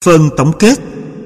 Phần tổng kết.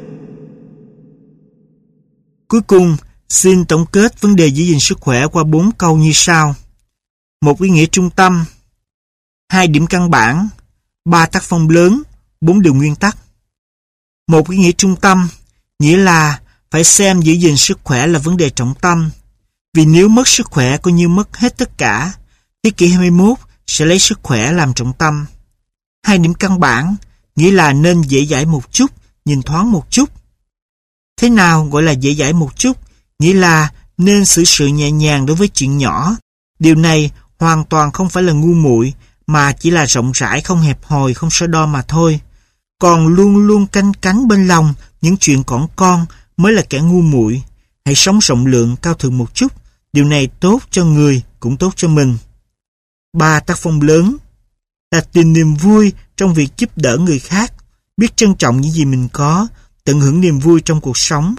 Cuối cùng, xin tổng kết vấn đề giữ gìn sức khỏe qua 4 câu như sau. 1 ý nghĩa trung tâm, 2 điểm căn bản, 3 tác phong lớn, 4 điều nguyên tắc. 1 ý nghĩa trung tâm, nghĩa là phải xem giữ gìn sức khỏe là vấn đề trọng tâm. Vì nếu mất sức khỏe coi như mất hết tất cả, thế kỷ 21 sẽ lấy sức khỏe làm trọng tâm. 2 điểm căn bản, nghĩa là nên dễ dãi một chút, nhìn thoáng một chút. Thế nào gọi là dễ dãi một chút? Nghĩa là nên xử sự nhẹ nhàng đối với chuyện nhỏ. Điều này hoàn toàn không phải là ngu muội, mà chỉ là rộng rãi, không hẹp hòi, không so đo mà thôi. Còn luôn luôn canh cánh bên lòng những chuyện cỏn con mới là kẻ ngu muội. Hãy sống rộng lượng, cao thượng một chút. Điều này tốt cho người, cũng tốt cho mình. 3 tác phong lớn là tìm niềm vui trong việc giúp đỡ người khác, biết trân trọng những gì mình có, tận hưởng niềm vui trong cuộc sống.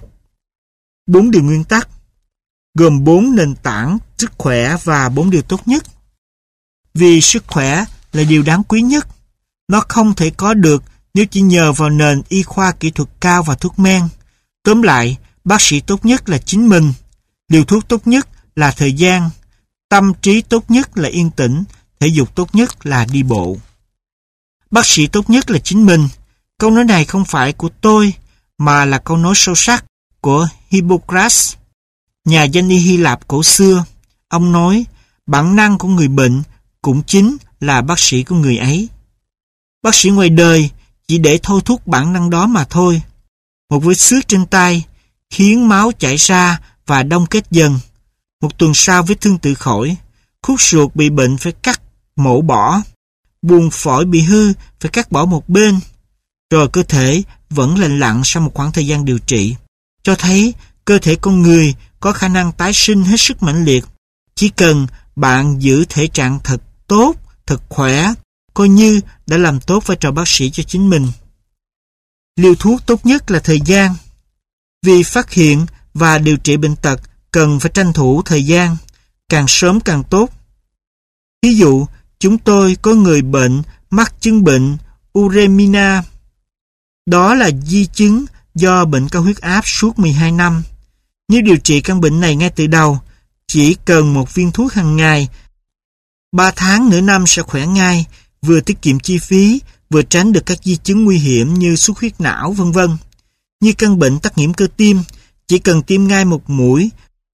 4 điều nguyên tắc gồm 4 nền tảng sức khỏe và 4 điều tốt nhất. Vì sức khỏe là điều đáng quý nhất. Nó không thể có được nếu chỉ nhờ vào nền y khoa kỹ thuật cao và thuốc men. Tóm lại, bác sĩ tốt nhất là chính mình, liều thuốc tốt nhất là thời gian, tâm trí tốt nhất là yên tĩnh, thể dục tốt nhất là đi bộ. Bác sĩ tốt nhất là chính mình. Câu nói này không phải của tôi, mà là câu nói sâu sắc của Hippocrates, nhà danh y Hy Lạp cổ xưa. Ông nói, bản năng của người bệnh cũng chính là bác sĩ của người ấy. Bác sĩ ngoài đời chỉ để thôi thúc bản năng đó mà thôi. Một vết xước trên tay khiến máu chảy ra và đông kết dần. Một tuần sau vết thương tự khỏi. Khúc ruột bị bệnh phải cắt mổ bỏ. Buồng phổi bị hư phải cắt bỏ một bên. Rồi cơ thể vẫn lành lặn sau một khoảng thời gian điều trị. Cho thấy cơ thể con người có khả năng tái sinh hết sức mãnh liệt. Chỉ cần bạn giữ thể trạng thật tốt, thật khỏe, coi như đã làm tốt vai trò bác sĩ cho chính mình. Liều thuốc tốt nhất là thời gian. Vì phát hiện và điều trị bệnh tật cần phải tranh thủ thời gian, càng sớm càng tốt. Ví dụ, chúng tôi có người bệnh mắc chứng bệnh uremia. Đó là di chứng do bệnh cao huyết áp suốt 12 năm. Nếu điều trị căn bệnh này ngay từ đầu, chỉ cần một viên thuốc hàng ngày, 3 tháng nửa năm sẽ khỏe ngay, vừa tiết kiệm chi phí, vừa tránh được các di chứng nguy hiểm như xuất huyết não, v.v. Như căn bệnh tắc nghẽn cơ tim, chỉ cần tiêm ngay một mũi,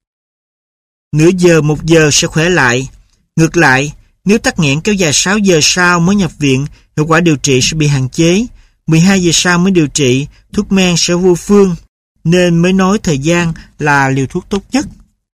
nửa giờ, 1 giờ sẽ khỏe lại. Ngược lại, nếu tắc nghẽn kéo dài 6 giờ sau mới nhập viện, hiệu quả điều trị sẽ bị hạn chế. 12 giờ sau mới điều trị, thuốc men sẽ vô phương, nên mới nói thời gian là liều thuốc tốt nhất.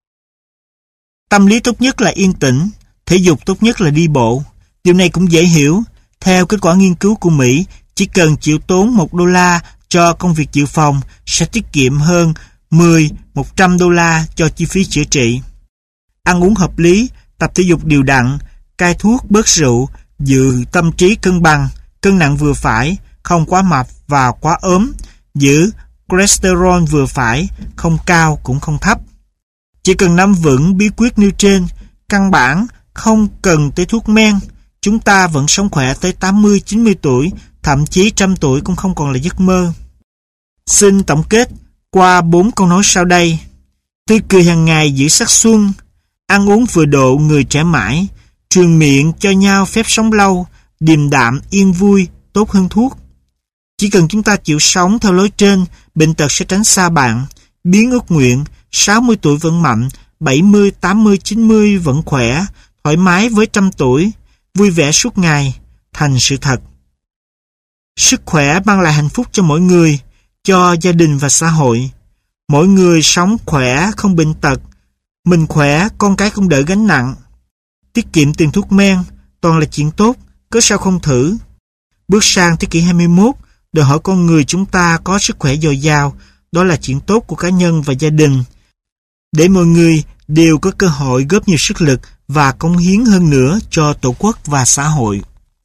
Tâm lý tốt nhất là yên tĩnh, thể dục tốt nhất là đi bộ. Điều này cũng dễ hiểu. Theo kết quả nghiên cứu của Mỹ, chỉ cần chịu tốn $1 cho công việc dự phòng sẽ tiết kiệm hơn 100 đô la cho chi phí chữa trị. Ăn uống hợp lý, tập thể dục đều đặn, cai thuốc bớt rượu, giữ tâm trí cân bằng, cân nặng vừa phải, không quá mập và quá ốm, giữ cholesterol vừa phải, không cao cũng không thấp. Chỉ cần nắm vững bí quyết nêu trên, căn bản không cần tới thuốc men, chúng ta vẫn sống khỏe tới 80-90 tuổi, thậm chí 100 tuổi cũng không còn là giấc mơ. Xin tổng kết qua 4 câu nói sau đây. Tươi cười hàng ngày giữ sắc xuân, ăn uống vừa độ người trẻ mãi, truyền miệng cho nhau phép sống lâu, điềm đạm yên vui tốt hơn thuốc. Chỉ cần chúng ta chịu sống theo lối trên, bệnh tật sẽ tránh xa bạn. Biến ước nguyện, 60 tuổi vẫn mạnh, 70, 80, 90 vẫn khỏe, thoải mái với 100 tuổi, vui vẻ suốt ngày, thành sự thật. Sức khỏe mang lại hạnh phúc cho mỗi người, cho gia đình và xã hội. Mỗi người sống khỏe, không bệnh tật. Mình khỏe, con cái không đỡ gánh nặng. Tiết kiệm tiền thuốc men, toàn là chuyện tốt, cớ sao không thử. Bước sang thế kỷ 21, đòi hỏi con người chúng ta có sức khỏe dồi dào, đó là chuyện tốt của cá nhân và gia đình. Để mọi người đều có cơ hội góp nhiều sức lực và cống hiến hơn nữa cho Tổ quốc và xã hội.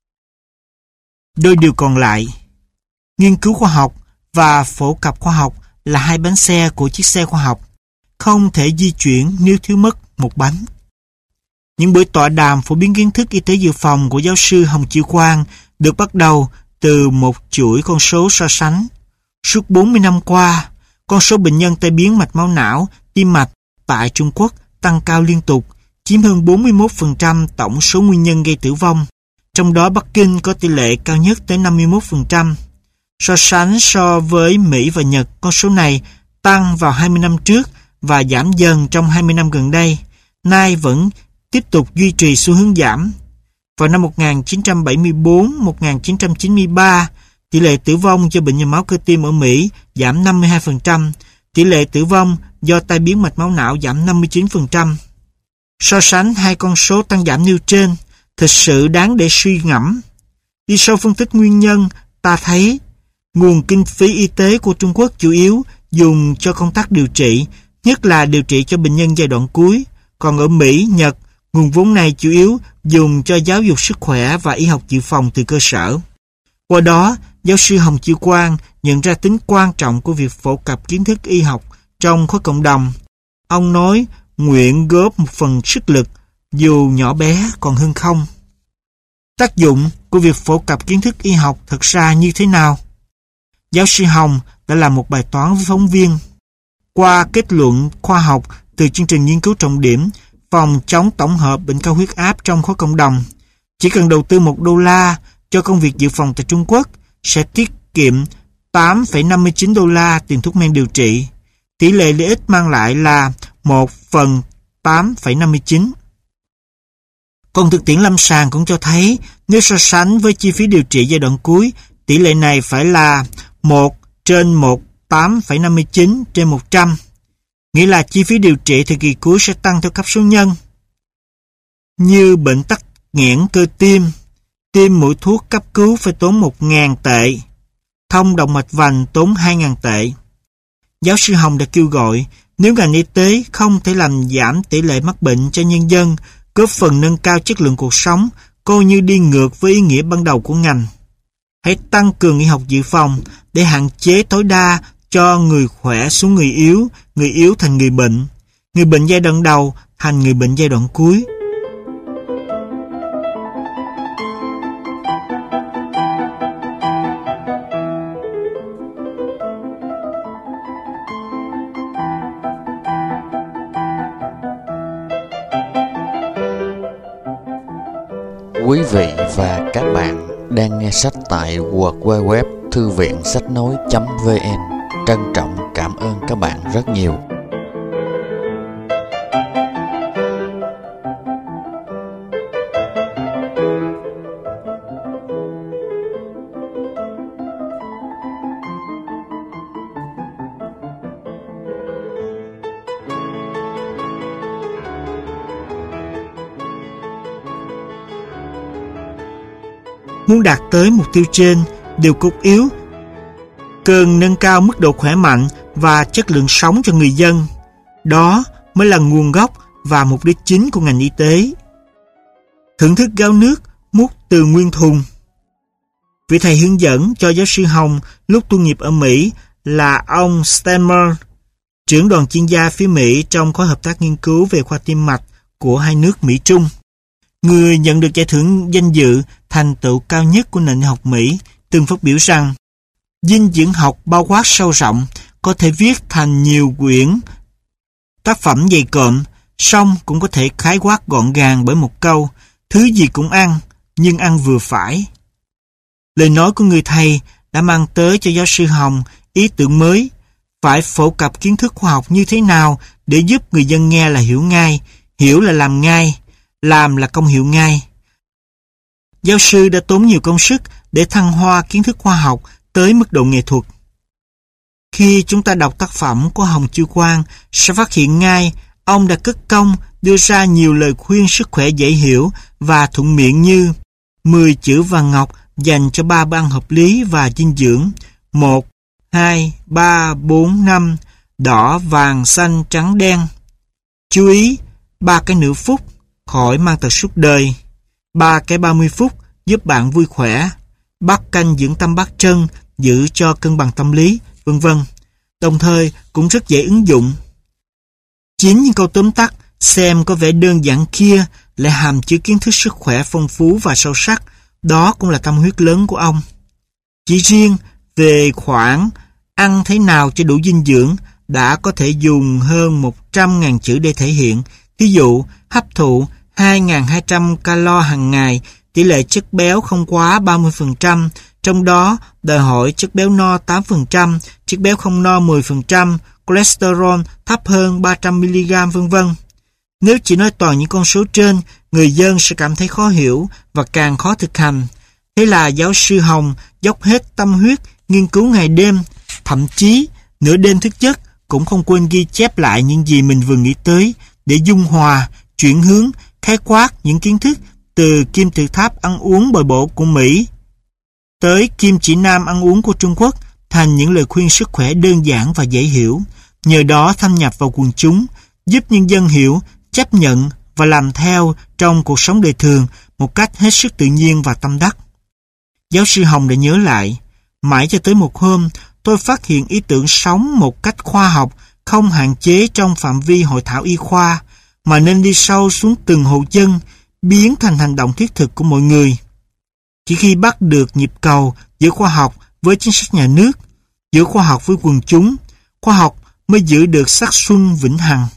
Đôi điều còn lại. Nghiên cứu khoa học và phổ cập khoa học là 2 bánh xe của chiếc xe khoa học, không thể di chuyển nếu thiếu mất một bánh. Những buổi tọa đàm phổ biến kiến thức y tế dự phòng của giáo sư Hồng Chiêu Quang được bắt đầu từ một chuỗi con số so sánh. Suốt 40 năm qua, con số bệnh nhân tai biến mạch máu não, tim mạch tại Trung Quốc tăng cao liên tục, chiếm hơn 41% tổng số nguyên nhân gây tử vong. Trong đó Bắc Kinh có tỷ lệ cao nhất tới 51%. So với Mỹ và Nhật, con số này tăng vào 20 năm trước và giảm dần trong 20 năm gần đây, nay vẫn tiếp tục duy trì xu hướng giảm. Vào năm 1974-1993, tỷ lệ tử vong do bệnh nhồi máu cơ tim ở Mỹ giảm 52%, tỷ lệ tử vong do tai biến mạch máu não giảm 59%. So sánh hai con số tăng giảm nêu trên, thực sự đáng để suy ngẫm. Đi sâu phân tích nguyên nhân, ta thấy nguồn kinh phí y tế của Trung Quốc chủ yếu dùng cho công tác điều trị, nhất là điều trị cho bệnh nhân giai đoạn cuối. Còn ở Mỹ, Nhật, nguồn vốn này chủ yếu dùng cho giáo dục sức khỏe và y học dự phòng từ cơ sở. Qua đó, giáo sư Hồng Chiêu Quang nhận ra tính quan trọng của việc phổ cập kiến thức y học trong khối cộng đồng. Ông nói nguyện góp một phần sức lực, dù nhỏ bé còn hơn không. Tác dụng của việc phổ cập kiến thức y học thật ra như thế nào? Giáo sư Hồng đã làm một bài toán với phóng viên. Qua kết luận khoa học từ chương trình nghiên cứu trọng điểm phòng chống tổng hợp bệnh cao huyết áp trong khối cộng đồng, chỉ cần đầu tư $1 cho công việc dự phòng tại Trung Quốc sẽ tiết kiệm $8,59 tiền thuốc men điều trị. Tỷ lệ lợi ích mang lại là 1/8,59. Còn thực tiễn lâm sàng cũng cho thấy nếu so sánh với chi phí điều trị giai đoạn cuối, tỷ lệ này phải là 1/8,59/100. Nghĩa là chi phí điều trị thời kỳ cuối sẽ tăng theo cấp số nhân. Như bệnh tắc nghẽn cơ tim, tiêm mũi thuốc cấp cứu phải tốn 1.000 tệ, thông động mạch vành tốn 2.000 tệ. Giáo sư Hồng đã kêu gọi nếu ngành y tế không thể làm giảm tỷ lệ mắc bệnh cho nhân dân, góp phần nâng cao chất lượng cuộc sống, coi như đi ngược với ý nghĩa ban đầu của ngành. Hãy tăng cường y học dự phòng để hạn chế tối đa cho người khỏe xuống người yếu thành người bệnh giai đoạn đầu thành người bệnh giai đoạn cuối. Quý vị và các bạn đang nghe sách tại www thư viện sách nói.vn. Trân trọng cảm ơn các bạn rất nhiều. Muốn đạt tới mục tiêu trên, điều cốt yếu cần nâng cao mức độ khỏe mạnh và chất lượng sống cho người dân. Đó mới là nguồn gốc và mục đích chính của ngành y tế. Thưởng thức gáo nước múc từ nguyên thùng. Vị thầy hướng dẫn cho giáo sư Hồng lúc tu nghiệp ở Mỹ là ông Stammer, trưởng đoàn chuyên gia phía Mỹ trong khối hợp tác nghiên cứu về khoa tim mạch của hai nước Mỹ-Trung. Người nhận được giải thưởng danh dự thành tựu cao nhất của nền y học Mỹ từng phát biểu rằng dinh dưỡng học bao quát sâu rộng, có thể viết thành nhiều quyển tác phẩm dày cộm, song cũng có thể khái quát gọn gàng bởi một câu: thứ gì cũng ăn, nhưng ăn vừa phải. Lời nói của người thầy đã mang tới cho giáo sư Hồng ý tưởng mới, phải phổ cập kiến thức khoa học như thế nào để giúp người dân nghe là hiểu ngay, hiểu là làm ngay, làm là công hiệu ngay. Giáo sư đã tốn nhiều công sức để thăng hoa kiến thức khoa học tới mức độ nghệ thuật. Khi chúng ta đọc tác phẩm của Hồng Chiêu Quang, sẽ phát hiện ngay ông đã cất công đưa ra nhiều lời khuyên sức khỏe dễ hiểu và thuận miệng như 10 chữ vàng ngọc dành cho 3 bữa ăn hợp lý và dinh dưỡng: 1, 2, 3, 4, 5, đỏ, vàng, xanh, trắng, đen. Chú ý, 3 cái nửa phút khỏi mang tật suốt đời, 3 cái 30 phút giúp bạn vui khỏe, bát canh dưỡng tâm bát chân giữ cho cân bằng tâm lý, vân vân. Đồng thời cũng rất dễ ứng dụng. Chính những câu tóm tắt xem có vẻ đơn giản kia lại hàm chứa kiến thức sức khỏe phong phú và sâu sắc. Đó cũng là tâm huyết lớn của ông. Chỉ riêng về khoảng Ăn thế nào cho đủ dinh dưỡng đã có thể dùng hơn 100.000 chữ để thể hiện. Ví dụ, hấp thụ 2.200 calo hàng ngày, tỷ lệ chất béo không quá 30%, trong đó đòi hỏi chất béo no 8%, chất béo không no 10%, cholesterol thấp hơn 300mg v.v. Nếu chỉ nói toàn những con số trên, người dân sẽ cảm thấy khó hiểu và càng khó thực hành. Thế là giáo sư Hồng dốc hết tâm huyết, nghiên cứu ngày đêm, thậm chí nửa đêm thức giấc cũng không quên ghi chép lại những gì mình vừa nghĩ tới để dung hòa, chuyển hướng, khái quát những kiến thức từ kim tự tháp ăn uống bồi bổ của Mỹ tới kim chỉ nam ăn uống của Trung Quốc thành những lời khuyên sức khỏe đơn giản và dễ hiểu, nhờ đó thâm nhập vào quần chúng, giúp nhân dân hiểu, chấp nhận và làm theo trong cuộc sống đời thường một cách hết sức tự nhiên và tâm đắc. Giáo sư Hồng đã nhớ lại, mãi cho tới một hôm, tôi phát hiện ý tưởng sống một cách khoa học, không hạn chế trong phạm vi hội thảo y khoa, mà nên đi sâu xuống từng hộ dân, biến thành hành động thiết thực của mọi người. Chỉ khi bắt được nhịp cầu giữa khoa học với chính sách nhà nước, giữa khoa học với quần chúng, khoa học mới giữ được sắc xuân vĩnh hằng.